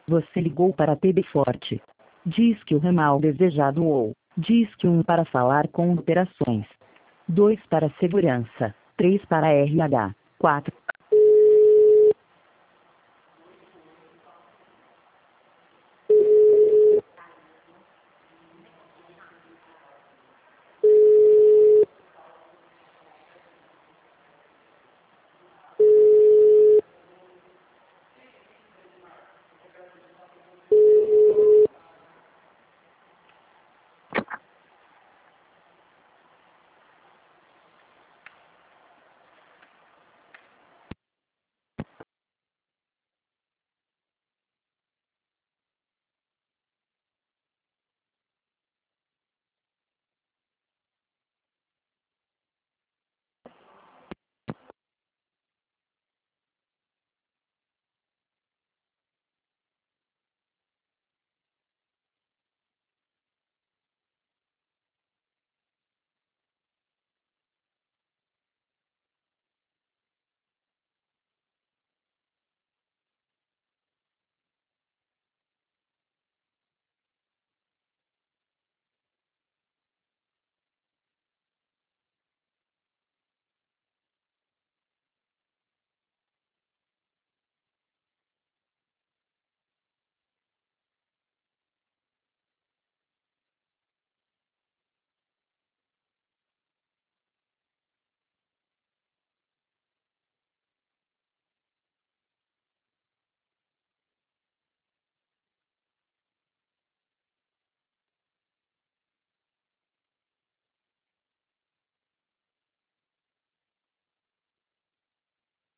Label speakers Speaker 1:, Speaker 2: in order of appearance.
Speaker 1: Você ligou para a TB Forte. Diz que o ramal desejado ou diz que 1 para falar com operações. 2 para segurança. 3 para RH. 4